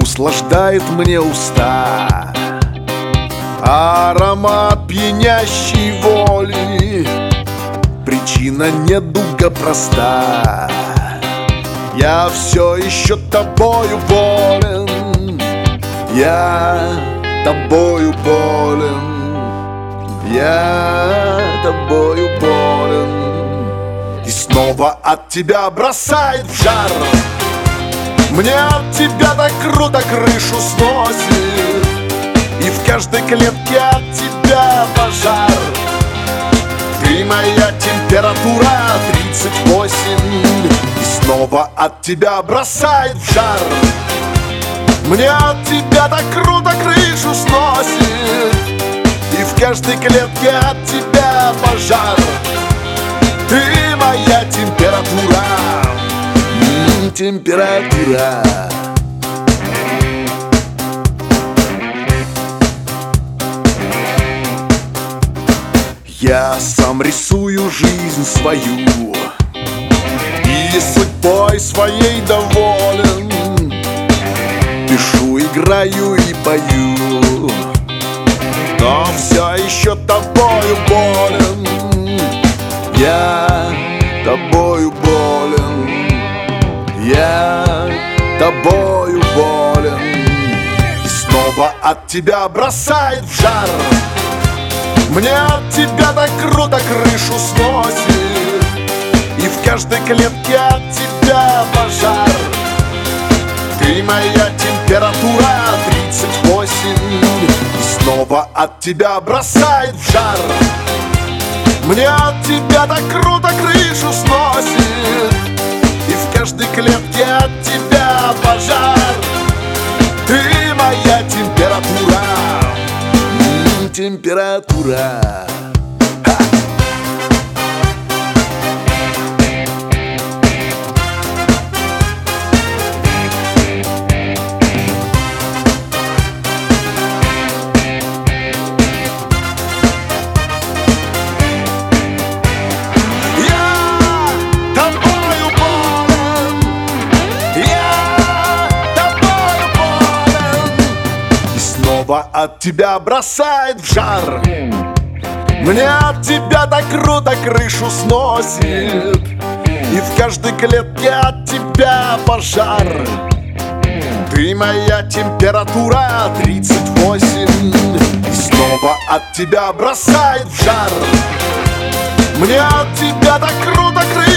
услаждает мне уста. Аромат пьянящей воли, причина недуга проста. Я все еще тобою болен, я тобою болен, я тобою болен. И снова от тебя бросает в жар. Мне от тебя так круто крышу сносит, и в каждой клетке от тебя пожар. Ты моя температура 38, и снова от тебя бросает в жар. Мне от тебя так круто крышу сносит, и в каждой клетке от тебя пожар. Ты моя температура, температура. Я сам рисую жизнь свою и судьбой своей доволен. Пишу, играю и пою, но все еще тобою болен. Я тобою болен, я тобою болен. И снова от тебя бросает в жар. Мне от тебя так круто крышу сносит, и в каждой клетке от тебя пожар. Ты моя температура 38, и снова от тебя бросает в жар. Мне от тебя так круто крышу сносит, и в каждой клетке от тебя пожар. Ты моя температура, температура. От тебя бросает в жар. Мне от тебя так круто крышу сносит, и в каждой клетке от тебя пожар. Ты моя температура 38, и снова от тебя бросает в жар. Мне от тебя так круто крышу